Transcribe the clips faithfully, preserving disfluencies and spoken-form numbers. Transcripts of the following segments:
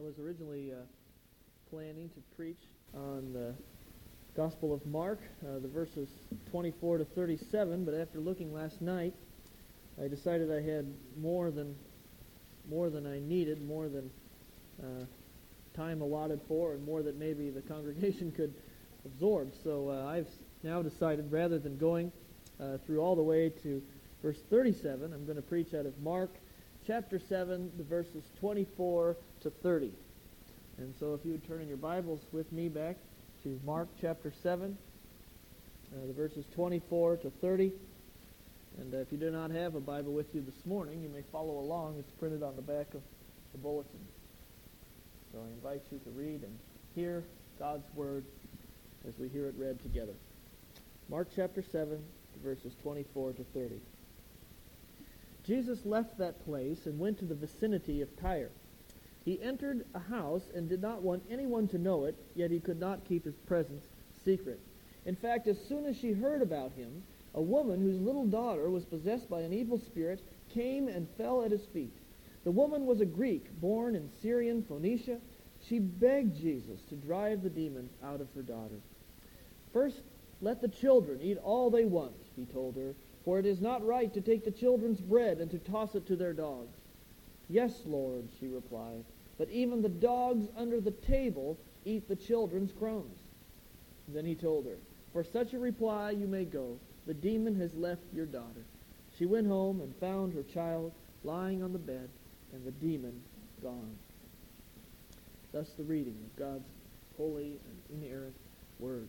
was originally uh, planning to preach on the Gospel of Mark, uh, the verses twenty-four to thirty-seven, but after looking last night, I decided I had more than more than I needed, more than uh, time allotted for, and more that maybe the congregation could absorb. So uh, I've now decided, rather than going uh, through all the way to verse thirty-seven, I'm going to preach out of Mark chapter seven, the verses twenty-four to thirty. And so if you would turn in your Bibles with me back to Mark chapter seven, uh, the verses twenty-four to thirty. And uh, if you do not have a Bible with you this morning, you may follow along. It's printed on the back of the bulletin. So I invite you to read and hear God's Word as we hear it read together. Mark chapter seven, verses twenty-four to thirty. Jesus left that place and went to the vicinity of Tyre. He entered a house and did not want anyone to know it, yet he could not keep his presence secret. In fact, as soon as she heard about him, a woman whose little daughter was possessed by an evil spirit came and fell at his feet. The woman was a Greek, born in Syrian Phoenicia. She begged Jesus to drive the demon out of her daughter. "First, let the children eat all they want," he told her, "for it is not right to take the children's bread and to toss it to their dogs." "Yes, Lord," she replied, "but even the dogs under the table eat the children's crumbs." Then he told her, "For such a reply you may go. The demon has left your daughter." She went home and found her child lying on the bed and the demon gone. Thus the reading of God's holy and inerrant Word.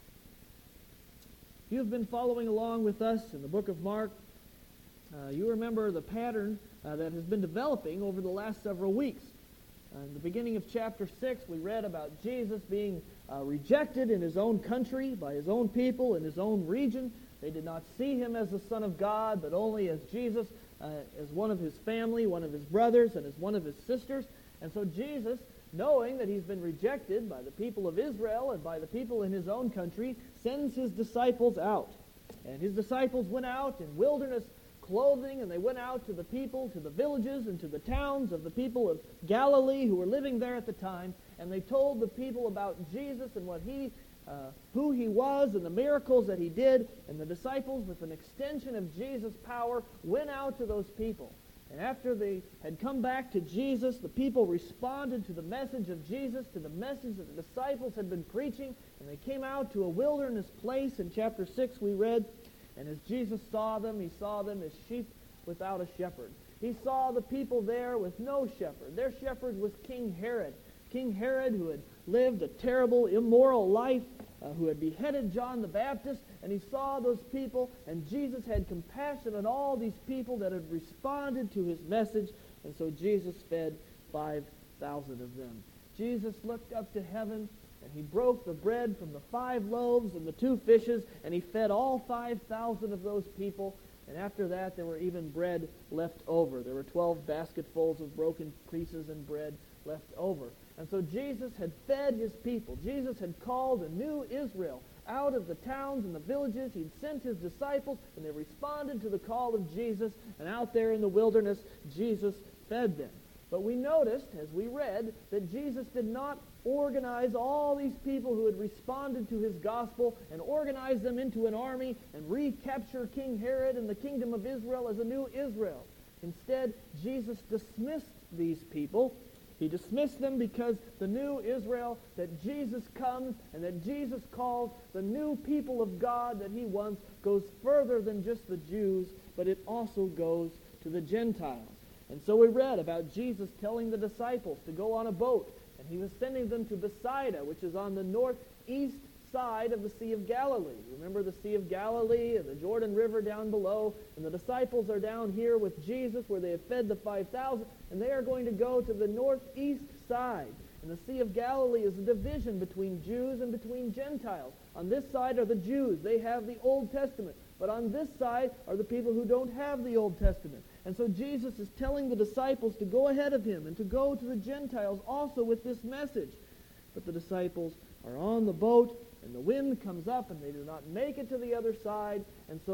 If you have been following along with us in the book of Mark, uh, you remember the pattern uh, that has been developing over the last several weeks. Uh, in the beginning of chapter six, we read about Jesus being uh, rejected in his own country, by his own people, in his own region. They did not see him as the Son of God, but only as Jesus, uh, as one of his family, one of his brothers, and as one of his sisters. And so Jesus, knowing that he's been rejected by the people of Israel and by the people in his own country, sends his disciples out. And his disciples went out in wilderness clothing, and they went out to the people, to the villages, and to the towns of the people of Galilee who were living there at the time, and they told the people about Jesus and what he, uh, who he was and the miracles that he did, and the disciples, with an extension of Jesus' power, went out to those people. And after they had come back to Jesus, the people responded to the message of Jesus, to the message that the disciples had been preaching, and they came out to a wilderness place. In chapter six we read, "And as Jesus saw them, he saw them as sheep without a shepherd." He saw the people there with no shepherd. Their shepherd was King Herod. King Herod, who had lived a terrible, immoral life, uh, who had beheaded John the Baptist, and he saw those people, and Jesus had compassion on all these people that had responded to his message, and so Jesus fed five thousand of them. Jesus looked up to heaven, and he broke the bread from the five loaves and the two fishes, and he fed all five thousand of those people. And after that, there were even bread left over. There were twelve basketfuls of broken pieces and bread left over. And so Jesus had fed his people. Jesus had called a new Israel out of the towns and the villages. He'd sent his disciples, and they responded to the call of Jesus. And out there in the wilderness, Jesus fed them. But we noticed, as we read, that Jesus did not organize all these people who had responded to his gospel and organize them into an army and recapture King Herod and the kingdom of Israel as a new Israel. Instead, Jesus dismissed these people. He dismissed them because the new Israel that Jesus comes and that Jesus calls the new people of God that he wants goes further than just the Jews, but it also goes to the Gentiles. And so we read about Jesus telling the disciples to go on a boat, and he was sending them to Bethsaida, which is on the northeast side of the Sea of Galilee. Remember the Sea of Galilee and the Jordan River down below, and the disciples are down here with Jesus where they have fed the five thousand, and they are going to go to the northeast side. And the Sea of Galilee is a division between Jews and between Gentiles. On this side are the Jews. They have the Old Testament. But on this side are the people who don't have the Old Testament. And so Jesus is telling the disciples to go ahead of him and to go to the Gentiles also with this message. But the disciples are on the boat, and the wind comes up, and they do not make it to the other side. And so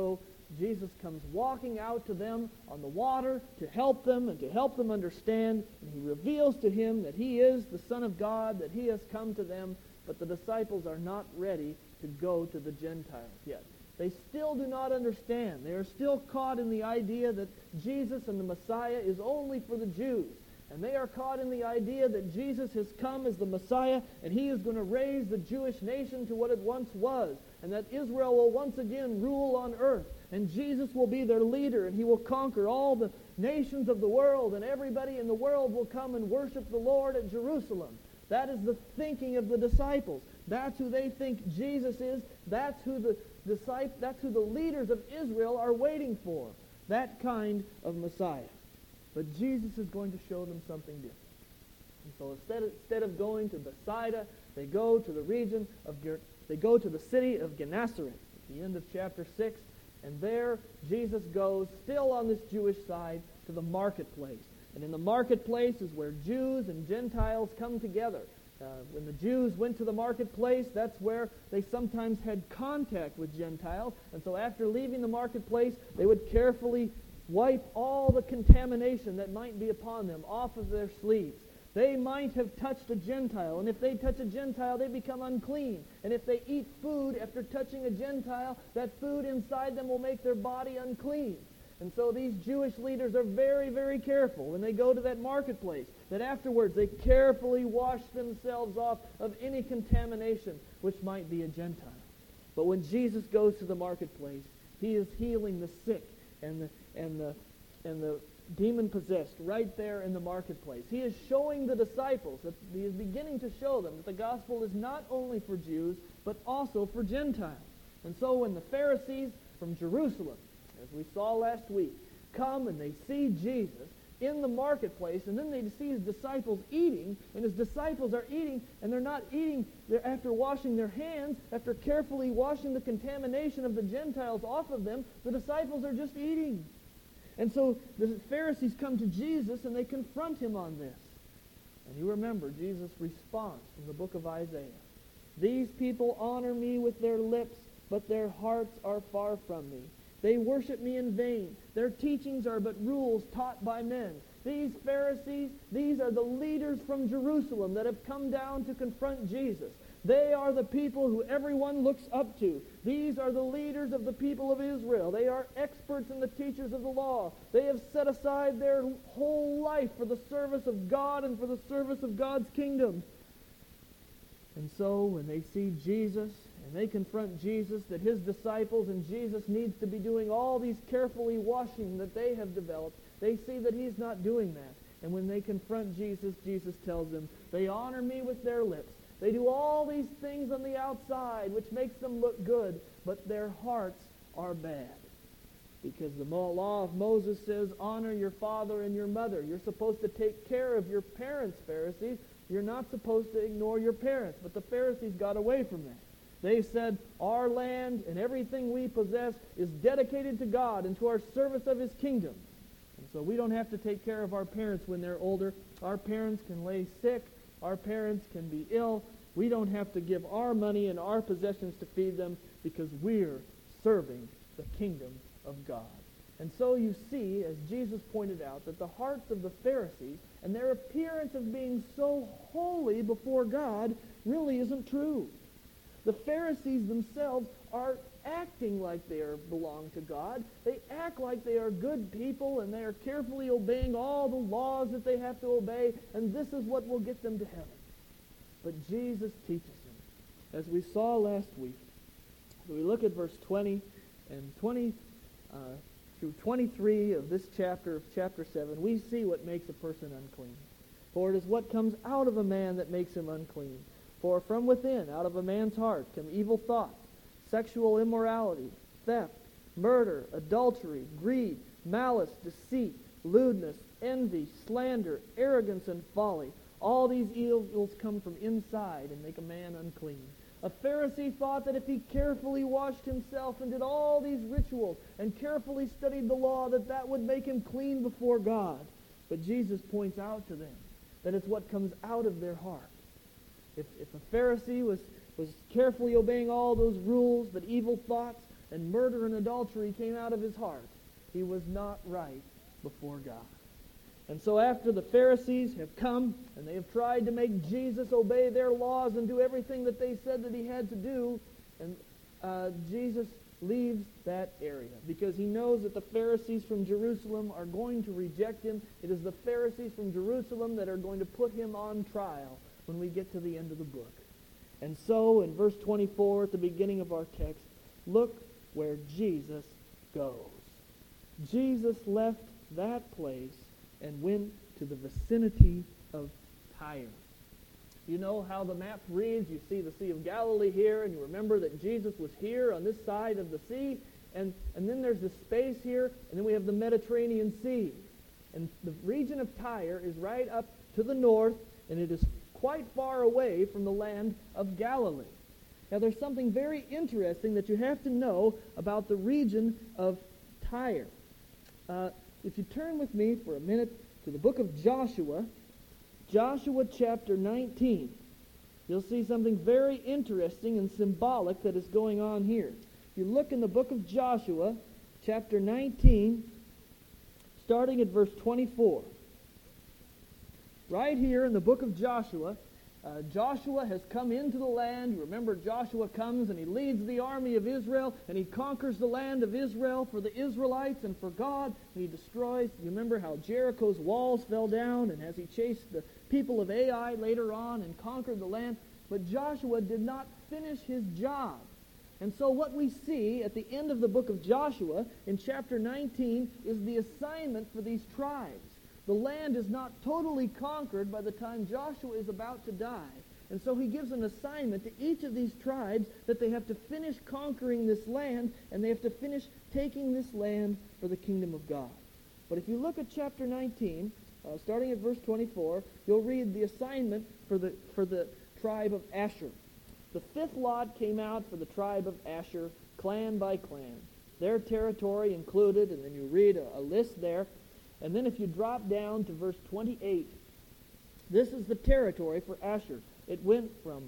Jesus comes walking out to them on the water to help them and to help them understand. And he reveals to him that he is the Son of God, that he has come to them. But the disciples are not ready to go to the Gentiles yet. They still do not understand. They are still caught in the idea that Jesus and the Messiah is only for the Jews. And they are caught in the idea that Jesus has come as the Messiah and he is going to raise the Jewish nation to what it once was. And that Israel will once again rule on earth. And Jesus will be their leader and he will conquer all the nations of the world. And everybody in the world will come and worship the Lord at Jerusalem. That is the thinking of the disciples. That's who they think Jesus is. That's who the disciples, that's who the leaders of Israel are waiting for. That kind of Messiah. But Jesus is going to show them something different. And so instead of, instead of going to Bethsaida, they go to the region of they go to the city of Gennesaret at the end of chapter six, and there Jesus goes, still on this Jewish side, to the marketplace. And in the marketplace is where Jews and Gentiles come together. Uh, when the Jews went to the marketplace, that's where they sometimes had contact with Gentiles. And so after leaving the marketplace, they would carefully wipe all the contamination that might be upon them off of their sleeves. They might have touched a Gentile, and if they touch a Gentile, they become unclean. And if they eat food after touching a Gentile, that food inside them will make their body unclean. And so these Jewish leaders are very, very careful when they go to that marketplace, that afterwards they carefully wash themselves off of any contamination which might be a Gentile. But when Jesus goes to the marketplace, he is healing the sick and the and the and the demon-possessed right there in the marketplace. He is showing the disciples, that he is beginning to show them that the gospel is not only for Jews, but also for Gentiles. And so when the Pharisees from Jerusalem, as we saw last week, come and they see Jesus in the marketplace, and then they see his disciples eating, and his disciples are eating, and they're not eating they're after washing their hands, after carefully washing the contamination of the Gentiles off of them. The disciples are just eating. And so the Pharisees come to Jesus, and they confront him on this. And you remember Jesus' response from the book of Isaiah. These people honor me with their lips, but their hearts are far from me. They worship me in vain. Their teachings are but rules taught by men. These Pharisees, these are the leaders from Jerusalem that have come down to confront Jesus. They are the people who everyone looks up to. These are the leaders of the people of Israel. They are experts and the teachers of the law. They have set aside their whole life for the service of God and for the service of God's kingdom. And so when they see Jesus and they confront Jesus, that his disciples and Jesus needs to be doing all these carefully washing that they have developed, they see that he's not doing that. And when they confront Jesus, Jesus tells them, they honor me with their lips. They do all these things on the outside, which makes them look good, but their hearts are bad. Because the law of Moses says, honor your father and your mother. You're supposed to take care of your parents, Pharisees. You're not supposed to ignore your parents. But the Pharisees got away from that. They said, our land and everything we possess is dedicated to God and to our service of his kingdom. And so we don't have to take care of our parents when they're older. Our parents can lay sick. Our parents can be ill. We don't have to give our money and our possessions to feed them because we're serving the kingdom of God. And so you see, as Jesus pointed out, that the hearts of the Pharisees and their appearance of being so holy before God really isn't true. The Pharisees themselves are acting like they are belong to God. They act like they are good people and they are carefully obeying all the laws that they have to obey, and this is what will get them to heaven. But Jesus teaches them, as we saw last week. So we look at verse twenty and twenty uh, through twenty-three of this chapter of chapter seven, we see what makes a person unclean. For it is what comes out of a man that makes him unclean. For from within, out of a man's heart, come evil thoughts, sexual immorality, theft, murder, adultery, greed, malice, deceit, lewdness, envy, slander, arrogance, and folly. All these evils come from inside and make a man unclean. A Pharisee thought that if he carefully washed himself and did all these rituals and carefully studied the law, that that would make him clean before God. But Jesus points out to them that it's what comes out of their heart. If, if a Pharisee was, was carefully obeying all those rules, but evil thoughts and murder and adultery came out of his heart, he was not right before God. And so after the Pharisees have come and they have tried to make Jesus obey their laws and do everything that they said that he had to do, and uh, Jesus leaves that area because he knows that the Pharisees from Jerusalem are going to reject him. It is the Pharisees from Jerusalem that are going to put him on trial when we get to the end of the book. And so in verse twenty-four at the beginning of our text, look where Jesus goes. Jesus left that place and went to the vicinity of Tyre. You know how the map reads. You see the Sea of Galilee here, and you remember that Jesus was here on this side of the sea, and, and then there's this space here, and then we have the Mediterranean Sea. And the region of Tyre is right up to the north, and it is quite far away from the land of Galilee. Now there's something very interesting that you have to know about the region of Tyre. Uh, if you turn with me for a minute to the book of Joshua, Joshua chapter nineteen, you'll see something very interesting and symbolic that is going on here. If you look in the book of Joshua, chapter nineteen, starting at verse twenty-four. Right here in the book of Joshua, uh, Joshua has come into the land. You remember Joshua comes and he leads the army of Israel, and he conquers the land of Israel for the Israelites and for God, and he destroys. You remember how Jericho's walls fell down, and as he chased the people of Ai later on and conquered the land. But Joshua did not finish his job. And so what we see at the end of the book of Joshua in chapter nineteen is the assignment for these tribes. The land is not totally conquered by the time Joshua is about to die. And so he gives an assignment to each of these tribes that they have to finish conquering this land, and they have to finish taking this land for the kingdom of God. But if you look at chapter nineteen, uh, starting at verse twenty-four, you'll read the assignment for the, for the tribe of Asher. The fifth lot came out for the tribe of Asher, clan by clan. Their territory included, and then you read a, a list there. And then if you drop down to verse twenty-eight, this is the territory for Asher. It went from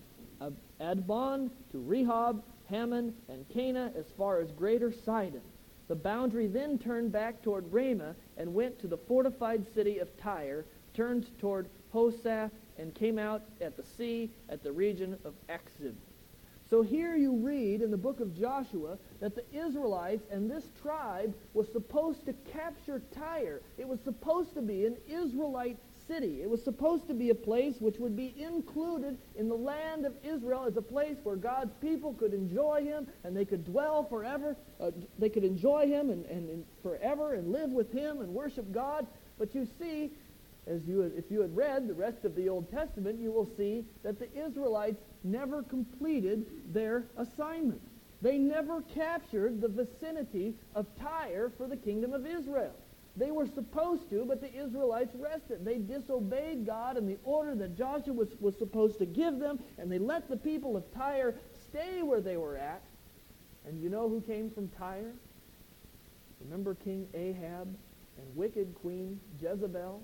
Adbon to Rehob, Hammon, and Cana as far as Greater Sidon. The boundary then turned back toward Ramah and went to the fortified city of Tyre, turned toward Hosah, and came out at the sea at the region of Akzib. So here you read in the book of Joshua that the Israelites and this tribe was supposed to capture Tyre. It was supposed to be an Israelite city. It was supposed to be a place which would be included in the land of Israel as a place where God's people could enjoy him and they could dwell forever. Uh, they could enjoy him and, and, and forever and live with him and worship God. But you see, as you had, if you had read the rest of the Old Testament, you will see that the Israelites never completed their assignment. They never captured the vicinity of Tyre for the kingdom of Israel. They were supposed to, but the Israelites rested. They disobeyed God and the order that Joshua was, was supposed to give them, and they let the people of Tyre stay where they were at. And you know who came from Tyre? Remember King Ahab and wicked Queen Jezebel?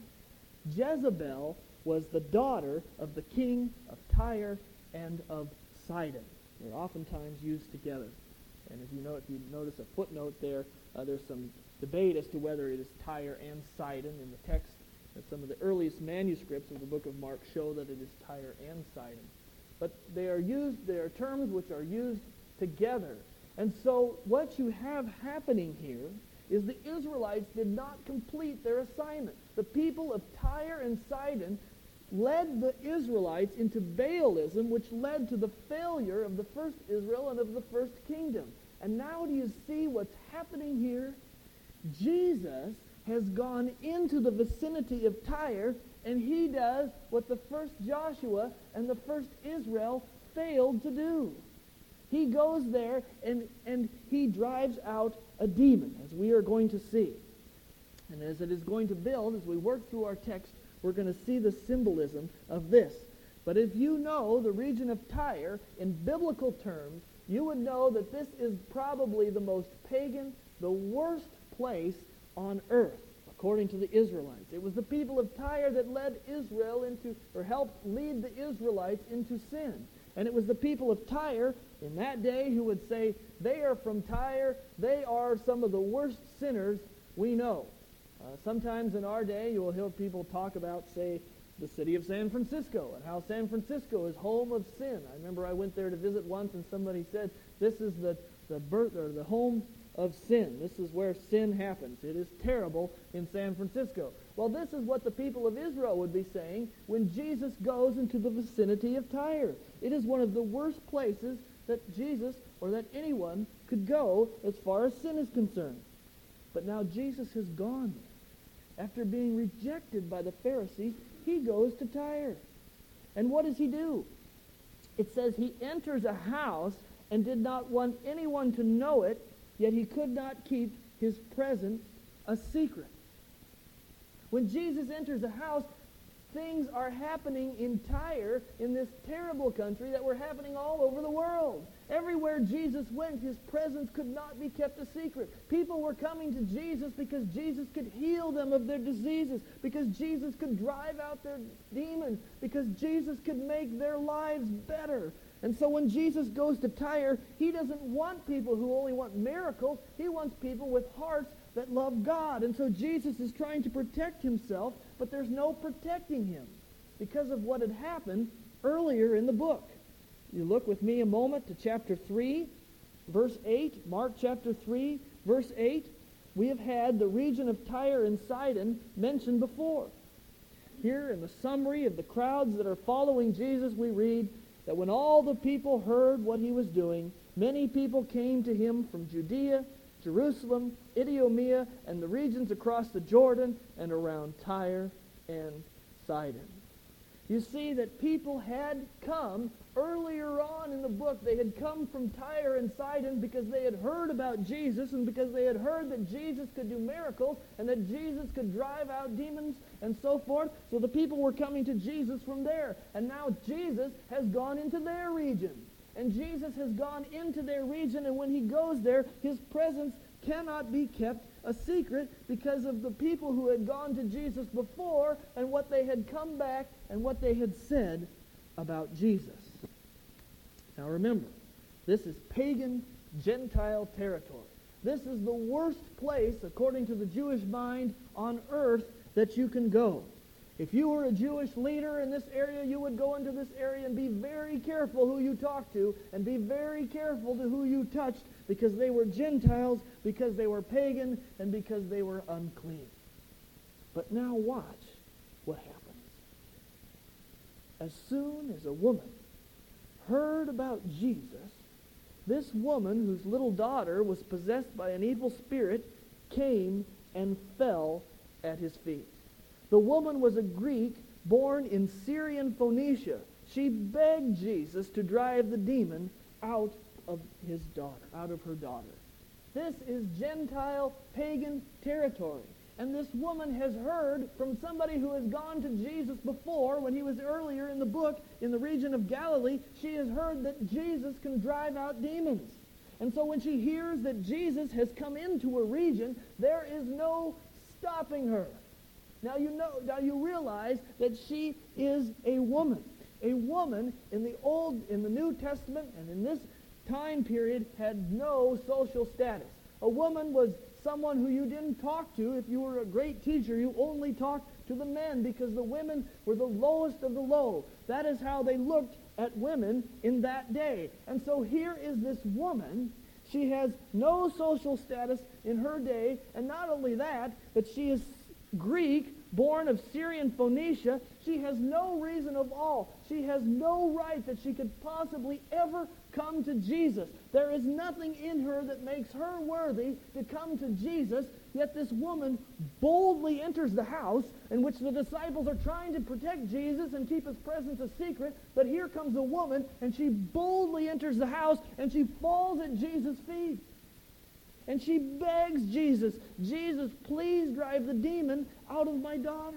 Jezebel was the daughter of the king of Tyre and of Sidon. They're oftentimes used together. And if you know, if you notice a footnote there, uh, there's some debate as to whether it is Tyre and Sidon in the text. And some of the earliest manuscripts of the book of Mark show that it is Tyre and Sidon. But they are used, they are terms which are used together. And so what you have happening here is the Israelites did not complete their assignment. The people of Tyre and Sidon led the Israelites into Baalism, which led to the failure of the first Israel and of the first kingdom. And now do you see what's happening here? Jesus has gone into the vicinity of Tyre, and he does what the first Joshua and the first Israel failed to do. He goes there and, and he drives out a demon, as we are going to see. And as it is going to build, as we work through our text, we're going to see the symbolism of this. But if you know the region of Tyre in biblical terms, you would know that this is probably the most pagan, the worst place on earth, according to the Israelites. It was the people of Tyre that led Israel into, or helped lead the Israelites into sin. And it was the people of Tyre in that day who would say, they are from Tyre, they are some of the worst sinners we know. Uh, sometimes in our day, you will hear people talk about, say, the city of San Francisco, and how San Francisco is home of sin. I remember I went there to visit once, and somebody said, this is the, the birth or the home of sin. This is where sin happens. It is terrible in San Francisco. Well, this is what the people of Israel would be saying when Jesus goes into the vicinity of Tyre. It is one of the worst places that Jesus or that anyone could go as far as sin is concerned. But now Jesus has gone there. After being rejected by the Pharisees, he goes to Tyre. And what does he do? It says he enters a house and did not want anyone to know it, yet he could not keep his presence a secret. When Jesus enters a house, things are happening in Tyre, in this terrible country, that were happening all over the world. Everywhere Jesus went, his presence could not be kept a secret. People were coming to Jesus because Jesus could heal them of their diseases, because Jesus could drive out their demons, because Jesus could make their lives better. And so when Jesus goes to Tyre, he doesn't want people who only want miracles. He wants people with hearts that love God. And so Jesus is trying to protect himself, but there's no protecting him because of what had happened earlier in the book. You look with me a moment to chapter three, verse eight. Mark chapter three, verse eight. We have had the region of Tyre and Sidon mentioned before. Here in the summary of the crowds that are following Jesus, we read that when all the people heard what he was doing, many people came to him from Judea, Jerusalem, Idumea, and the regions across the Jordan and around Tyre and Sidon. You see that people had come earlier on in the book. They had come from Tyre and Sidon because they had heard about Jesus and because they had heard that Jesus could do miracles and that Jesus could drive out demons and so forth. So the people were coming to Jesus from there. And now Jesus has gone into their region. And Jesus has gone into their region, and when he goes there, his presence cannot be kept a secret because of the people who had gone to Jesus before and what they had come back and what they had said about Jesus. Now remember, this is pagan Gentile territory. This is the worst place, according to the Jewish mind, on earth that you can go. If you were a Jewish leader in this area, you would go into this area and be very careful who you talked to and be very careful to who you touched, because they were Gentiles, because they were pagan, and because they were unclean. But now watch what happens. As soon as a woman heard about Jesus, this woman whose little daughter was possessed by an evil spirit came and fell at his feet. The woman was a Greek born in Syrian Phoenicia. She begged Jesus to drive the demon out of his daughter, out of her daughter. This is Gentile pagan territory. And this woman has heard from somebody who has gone to Jesus before, when he was earlier in the book, in the region of Galilee. She has heard that Jesus can drive out demons. And so when she hears that Jesus has come into a region, there is no stopping her. Now you know, now you realize that she is a woman. A woman in the Old, in the New Testament, and in this time period had no social status. A woman was someone who you didn't talk to. If you were a great teacher, you only talked to the men, because the women were the lowest of the low. That is how they looked at women in that day. And so here is this woman. She has no social status in her day, and not only that, but she is Greek, born of Syrian Phoenicia. She has no reason of all. She has no right that she could possibly ever come to Jesus. There is nothing in her that makes her worthy to come to Jesus, yet this woman boldly enters the house in which the disciples are trying to protect Jesus and keep his presence a secret. But here comes a woman, and she boldly enters the house, and she falls at Jesus' feet. And she begs Jesus, Jesus, please drive the demon out of my daughter.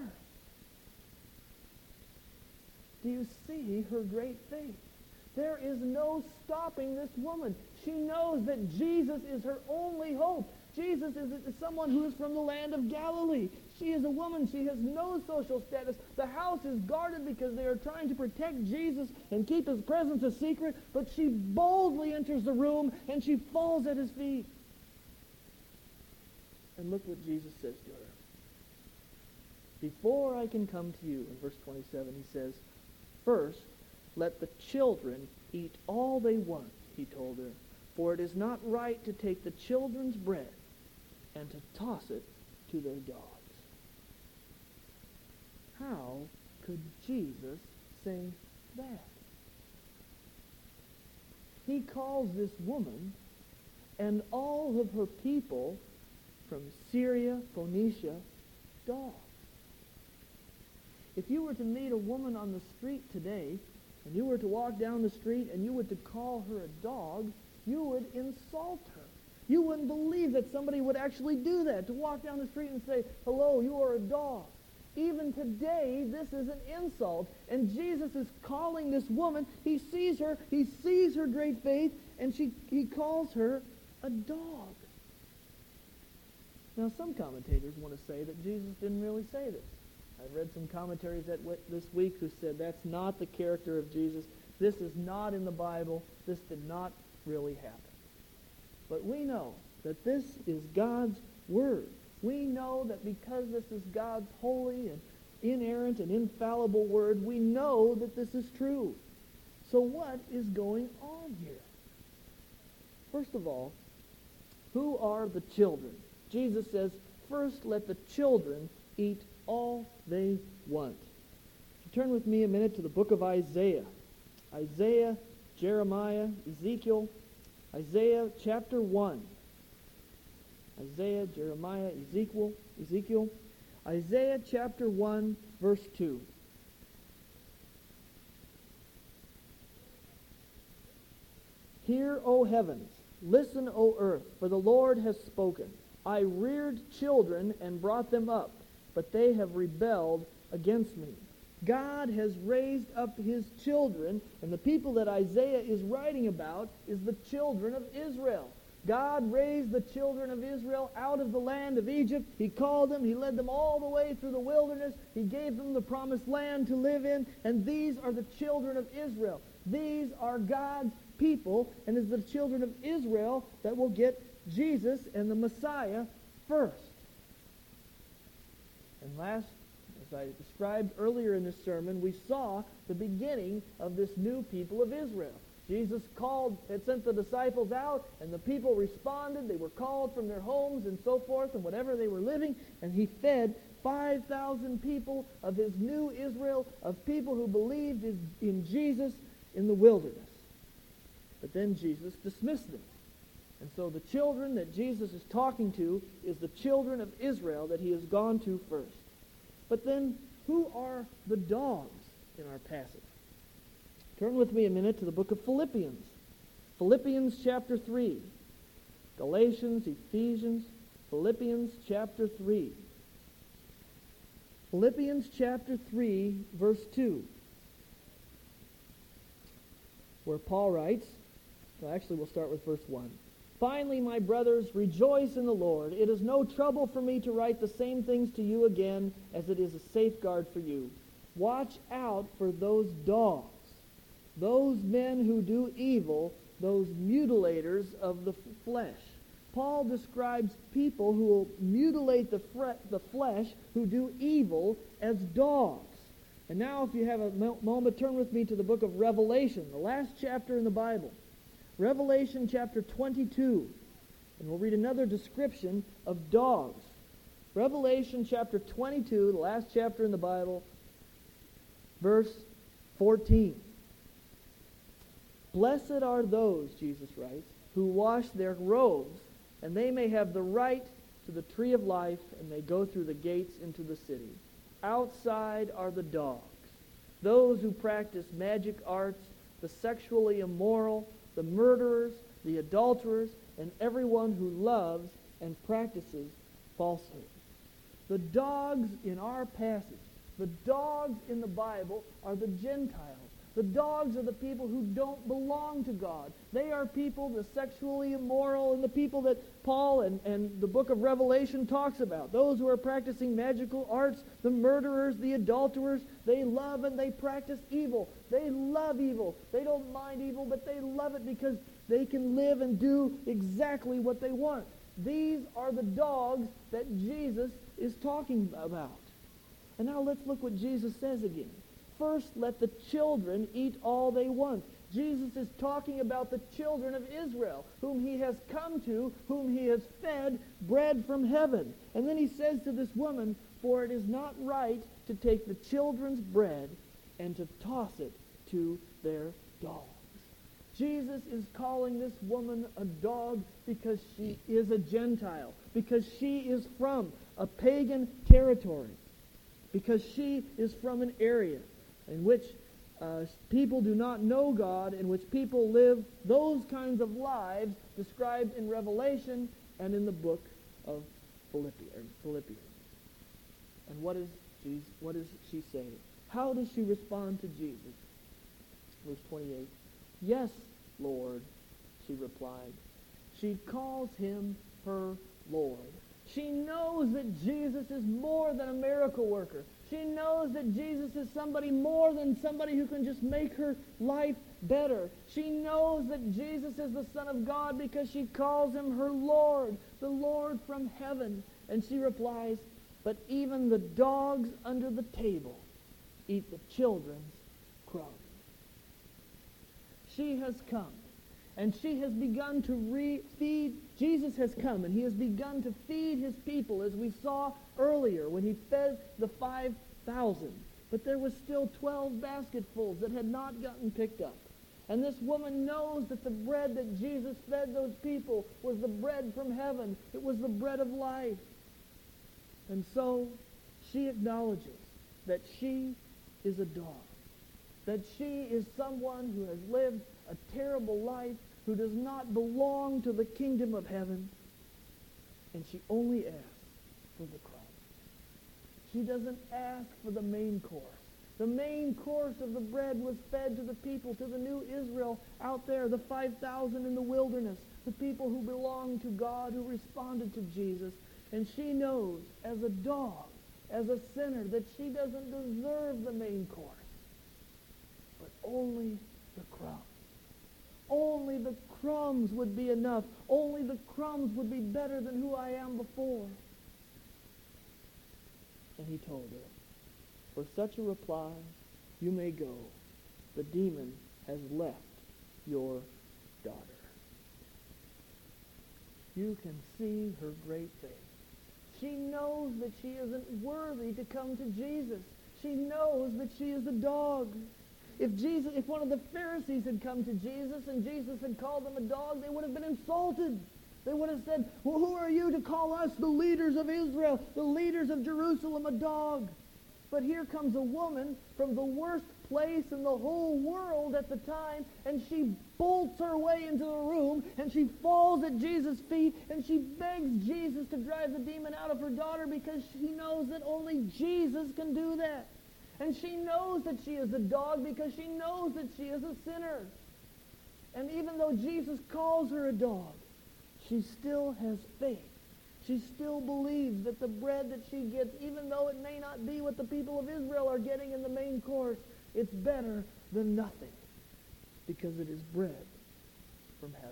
Do you see her great faith? There is no stopping this woman. She knows that Jesus is her only hope. Jesus is, is someone who is from the land of Galilee. She is a woman. She has no social status. The house is guarded because they are trying to protect Jesus and keep his presence a secret, but she boldly enters the room and she falls at his feet. And look what Jesus says to her. Before I can come to you, in verse twenty-seven, he says, first, let the children eat all they want, he told her, for it is not right to take the children's bread and to toss it to their dogs. How could Jesus say that? He calls this woman and all of her people from Syria, Phoenicia, dogs. If you were to meet a woman on the street today, and you were to walk down the street and you were to call her a dog, you would insult her. You wouldn't believe that somebody would actually do that, to walk down the street and say, hello, you are a dog. Even today, this is an insult. And Jesus is calling this woman. He sees her. He sees her great faith. And she, he calls her a dog. Now, some commentators want to say that Jesus didn't really say this. I've read some commentaries that w- this week who said that's not the character of Jesus. This is not in the Bible. This did not really happen. But we know that this is God's Word. We know that because this is God's holy and inerrant and infallible Word, we know that this is true. So what is going on here? First of all, who are the children? Jesus says, first let the children eat all they want. Turn with me a minute to the book of Isaiah. Isaiah, Jeremiah, Ezekiel, Isaiah chapter one. Isaiah, Jeremiah, Ezekiel, Ezekiel, Isaiah chapter one, verse two. Hear, O heavens, listen, O earth, for the Lord has spoken. I reared children and brought them up, but they have rebelled against me. God has raised up his children, and the people that Isaiah is writing about is the children of Israel. God raised the children of Israel out of the land of Egypt. He called them. He led them all the way through the wilderness. He gave them the promised land to live in, and these are the children of Israel. These are God's people, and it's the children of Israel that will get Jesus and the Messiah first. And last, as I described earlier in this sermon, we saw the beginning of this new people of Israel. Jesus called, had sent the disciples out, and the people responded. They were called from their homes and so forth, and whatever they were living, and he fed five thousand people of his new Israel, of people who believed in, in Jesus in the wilderness. But then Jesus dismissed them. And so the children that Jesus is talking to is the children of Israel that he has gone to first. But then, who are the dogs in our passage? Turn with me a minute to the book of Philippians. Philippians chapter three. Galatians, Ephesians, Philippians chapter three. Philippians chapter three, verse two. Where Paul writes, well, actually we'll start with verse one. Finally, my brothers, rejoice in the Lord. It is no trouble for me to write the same things to you again, as it is a safeguard for you. Watch out for those dogs, those men who do evil, those mutilators of the flesh. Paul describes people who will mutilate the, fre- the flesh, who do evil, as dogs. And now if you have a mo- moment, turn with me to the book of Revelation, the last chapter in the Bible. Revelation chapter twenty-two. And we'll read another description of dogs. Revelation chapter twenty-two, the last chapter in the Bible, verse fourteen. Blessed are those, Jesus writes, who wash their robes, and they may have the right to the tree of life, and may go through the gates into the city. Outside are the dogs, those who practice magic arts, the sexually immoral, the murderers, the adulterers, and everyone who loves and practices falsehood. The dogs in our passage, the dogs in the Bible, are the Gentiles. The dogs are the people who don't belong to God. They are people, the sexually immoral, and the people that Paul and, and the book of Revelation talks about. Those who are practicing magical arts, the murderers, the adulterers. They love and they practice evil. They love evil. They don't mind evil, but they love it because they can live and do exactly what they want. These are the dogs that Jesus is talking about. And now let's look what Jesus says again. First, let the children eat all they want. Jesus is talking about the children of Israel, whom he has come to, whom he has fed bread from heaven. And then he says to this woman, for it is not right to take the children's bread and to toss it to their dogs. Jesus is calling this woman a dog because she is a Gentile, because she is from a pagan territory, because she is from an area in which uh, people do not know God, in which people live those kinds of lives described in Revelation and in the book of Philippians. And what is she, what is she saying? How does she respond to Jesus? Verse twenty-eight. Yes, Lord, she replied. She calls him her Lord. She knows that Jesus is more than a miracle worker. She knows that Jesus is somebody more than somebody who can just make her life better. She knows that Jesus is the Son of God because she calls him her Lord, the Lord from heaven. And she replies, but even the dogs under the table eat the children's crumbs. She has come, and she has begun to re- feed. Jesus has come, and he has begun to feed his people, as we saw earlier when he fed the five thousand. But there was still twelve basketfuls that had not gotten picked up. And this woman knows that the bread that Jesus fed those people was the bread from heaven. It was the bread of life. And so she acknowledges that she is a dog, that she is someone who has lived a terrible life, who does not belong to the kingdom of heaven, and she only asks for the crumbs. She doesn't ask for the main course. The main course of the bread was fed to the people, to the new Israel out there, the five thousand in the wilderness, the people who belonged to God, who responded to Jesus. And she knows, as a dog, as a sinner, that she doesn't deserve the main course, but only the crumbs. Only the crumbs would be enough. Only the crumbs would be better than who I am before. And he told her, for such a reply, you may go. The demon has left your daughter. You can see her great faith. She knows that she isn't worthy to come to Jesus. She knows that she is a dog. If Jesus, if one of the Pharisees had come to Jesus and Jesus had called them a dog, they would have been insulted. They would have said, well, who are you to call us, the leaders of Israel, the leaders of Jerusalem, a dog? But here comes a woman from the worst place in the whole world at the time, and she bolts her way into the room, and she falls at Jesus' feet, and she begs Jesus to drive the demon out of her daughter because she knows that only Jesus can do that. And she knows that she is a dog because she knows that she is a sinner. And even though Jesus calls her a dog, she still has faith. She still believes that the bread that she gets, even though it may not be what the people of Israel are getting in the main course, it's better than nothing because it is bread from heaven.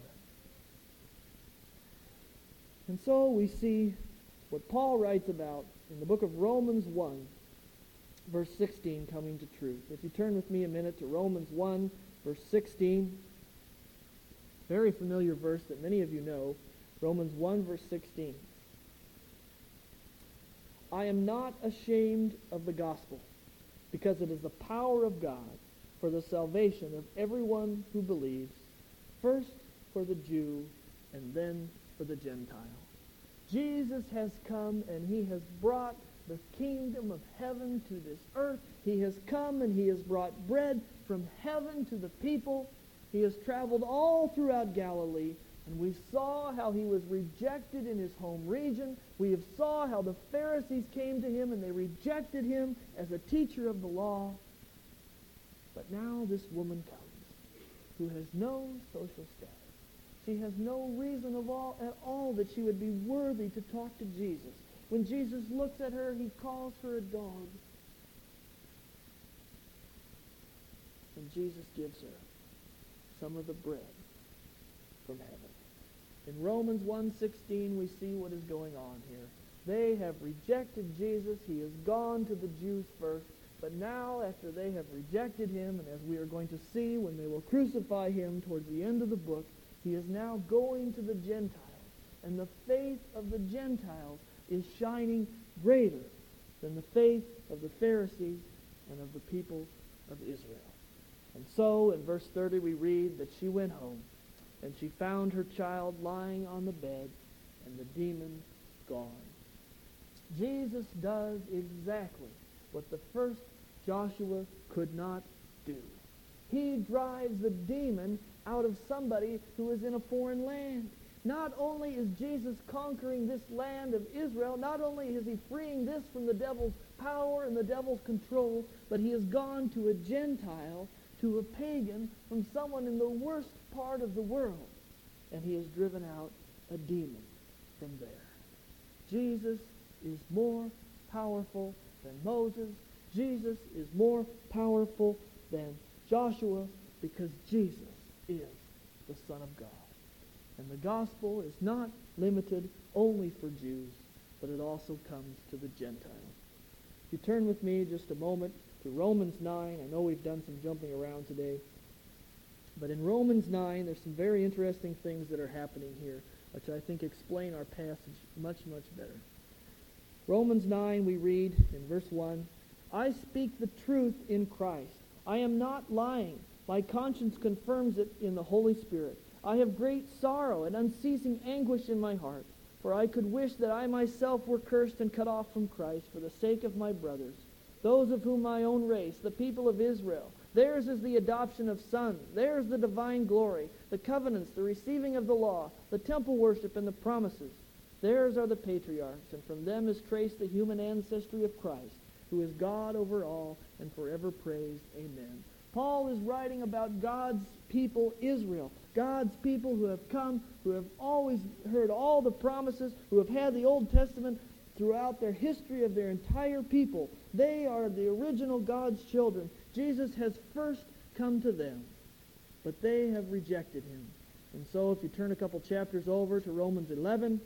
And so we see what Paul writes about in the book of Romans one, verse sixteen, coming to truth. If you turn with me a minute to Romans one, verse sixteen, very familiar verse that many of you know, Romans one, verse sixteen. I am not ashamed of the gospel, because it is the power of God for the salvation of everyone who believes, first for the Jew and then for the Gentile. Jesus has come and he has brought the kingdom of heaven to this earth. He has come and he has brought bread from heaven to the people. He has traveled all throughout Galilee, and we saw how he was rejected in his home region. We have saw how the Pharisees came to him and they rejected him as a teacher of the law. But now this woman comes who has no social status. She has no reason of all, at all that she would be worthy to talk to Jesus. When Jesus looks at her, he calls her a dog. And Jesus gives her some of the bread from heaven. In Romans one sixteen, we see what is going on here. They have rejected Jesus. He has gone to the Jews first. But now, after they have rejected him, and as we are going to see when they will crucify him towards the end of the book, he is now going to the Gentiles. And the faith of the Gentiles is shining greater than the faith of the Pharisees and of the people of Israel. And so, in verse thirty, we read that she went home, and she found her child lying on the bed, and the demon gone. Jesus does exactly what the first Joshua could not do. He drives the demon out of somebody who is in a foreign land. Not only is Jesus conquering this land of Israel, not only is he freeing this from the devil's power and the devil's control, but he has gone to a Gentile, to a pagan, from someone in the worst part of the world, and he has driven out a demon from there. Jesus is more powerful than Moses. Jesus is more powerful than Joshua, because Jesus is the Son of God. And the gospel is not limited only for Jews, but it also comes to the Gentiles. If you turn with me just a moment to Romans nine. I know we've done some jumping around today. But in Romans nine, there's some very interesting things that are happening here, which I think explain our passage much, much better. Romans nine, we read in verse one, I speak the truth in Christ. I am not lying. My conscience confirms it in the Holy Spirit. I have great sorrow and unceasing anguish in my heart, for I could wish that I myself were cursed and cut off from Christ for the sake of my brothers, those of whom my own race, the people of Israel. Theirs is the adoption of sons. Theirs the divine glory, the covenants, the receiving of the law, the temple worship, and the promises. Theirs are the patriarchs, and from them is traced the human ancestry of Christ, who is God over all and forever praised. Amen. Paul is writing about God's people, Israel. God's people who have come, who have always heard all the promises, who have had the Old Testament throughout their history of their entire people. They are the original God's children. Jesus has first come to them, but they have rejected him. And so if you turn a couple chapters over to Romans eleven,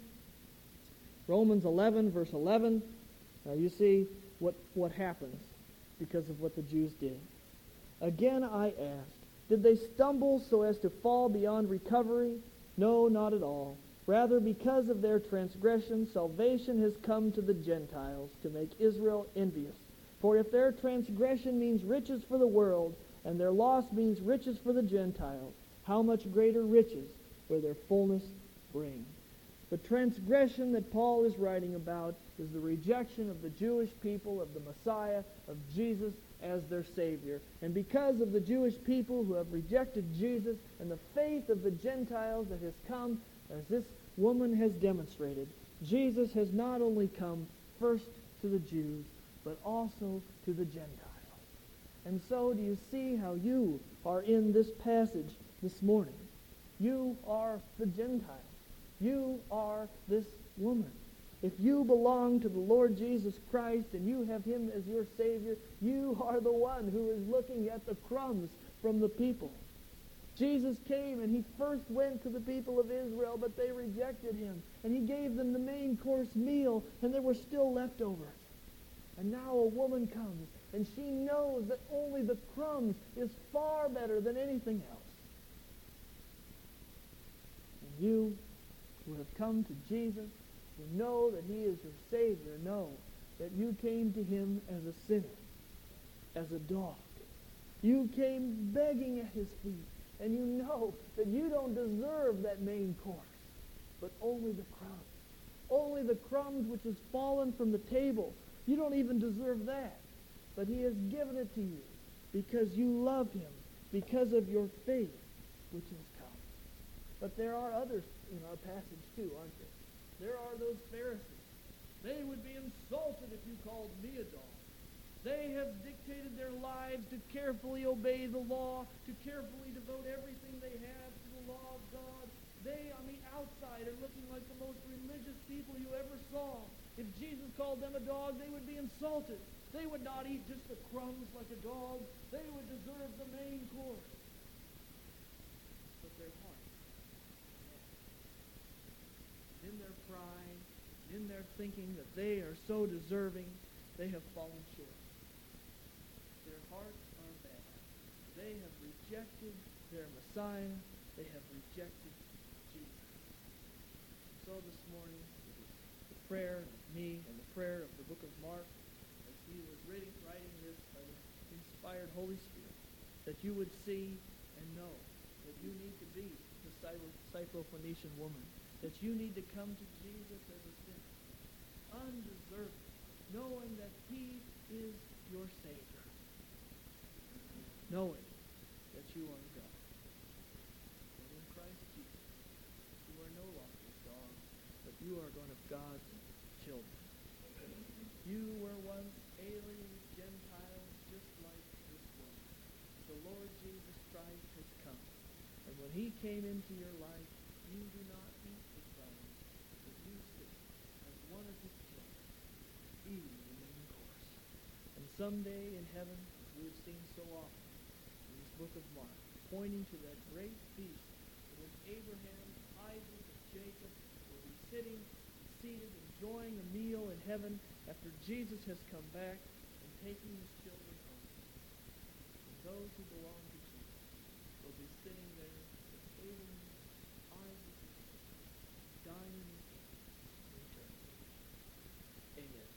Romans eleven, verse eleven, uh, you see what, what happens because of what the Jews did. Again I ask, did they stumble so as to fall beyond recovery? No, not at all. Rather, because of their transgression, salvation has come to the Gentiles to make Israel envious. For if their transgression means riches for the world, and their loss means riches for the Gentiles, how much greater riches will their fullness bring? The transgression that Paul is writing about is the rejection of the Jewish people of the Messiah, of Jesus as their Savior. And because of the Jewish people who have rejected Jesus and the faith of the Gentiles that has come, as this woman has demonstrated, Jesus has not only come first to the Jews, but also to the Gentiles. And so do you see how you are in this passage this morning? You are the Gentiles. You are this woman. If you belong to the Lord Jesus Christ and you have him as your Savior, you are the one who is looking at the crumbs from the people. Jesus came and he first went to the people of Israel, but they rejected him. And he gave them the main course meal, and there were still leftovers. And now a woman comes, and she knows that only the crumbs is far better than anything else. And you who have come to Jesus, who know that he is your Savior, know that you came to him as a sinner, as a dog. You came begging at his feet, and you know that you don't deserve that main course, but only the crumbs. Only the crumbs which has fallen from the table. You don't even deserve that, but he has given it to you because you love him, because of your faith which has come. But there are others in our passage too, aren't there? There are those Pharisees. They would be insulted if you called me a dog. They have dictated their lives lives to carefully obey the law, to carefully devote everything they have to the law of God. They, on the outside, are looking like the most religious people you ever saw. If Jesus called them a dog, they would be insulted. They would not eat just the crumbs like a dog. They would deserve the main course. But their hearts, in their pride, in their thinking that they are so deserving, they have fallen short. Their hearts are bad. They have rejected their Messiah. They have rejected Jesus. So this morning, the prayer of me and the prayer of the book of Mark, as he was writing, writing this by the inspired Holy Spirit, that you would see and know that you need to be the Syrophoenician woman, that you need to come to Jesus as a sinner, undeserving, knowing that he is your Savior, knowing that you are God. And in Christ Jesus, you are no longer a dog, but you are one of God's children. You were once aliens, Gentiles, just like this woman. The Lord Jesus Christ has come. And when he came into your life, you do not eat the crumbs, but you sit as one of his children, eating the main course. And someday in heaven, as we have seen so often in this book of Mark, pointing to that great feast in which Abraham, Isaac, and Jacob will be sitting, seated, enjoying a meal in heaven after Jesus has come back and taking his children home. And those who belong to Jesus will be sitting there with Abraham, Isaac, and Jacob, dining with him in eternity. Amen.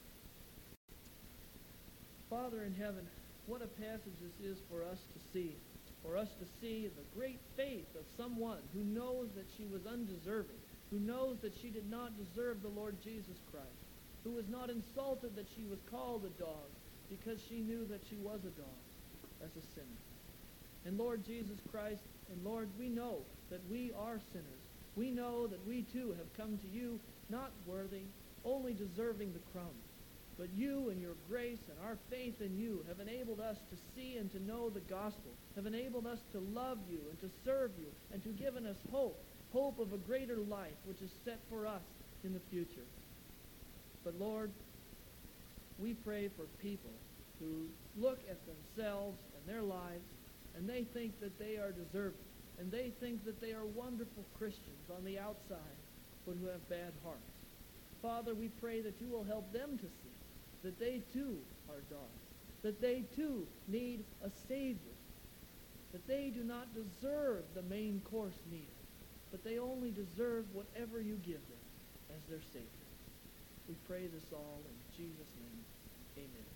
Father in heaven, what a passage this is for us to see. For us to see the great faith of someone who knows that she was undeserving, who knows that she did not deserve the Lord Jesus Christ, who was not insulted that she was called a dog because she knew that she was a dog as a sinner. And Lord Jesus Christ, and Lord, we know that we are sinners. We know that we too have come to you not worthy, only deserving the crumbs. But you and your grace and our faith in you have enabled us to see and to know the gospel, have enabled us to love you and to serve you, and to given us hope, hope of a greater life which is set for us in the future. But Lord, we pray for people who look at themselves and their lives, and they think that they are deserving, and they think that they are wonderful Christians on the outside, but who have bad hearts. Father, we pray that you will help them to see that they too are dogs, that they too need a Savior, that they do not deserve the main course meal, but they only deserve whatever you give them as their Savior. We pray this all in Jesus' name. Amen.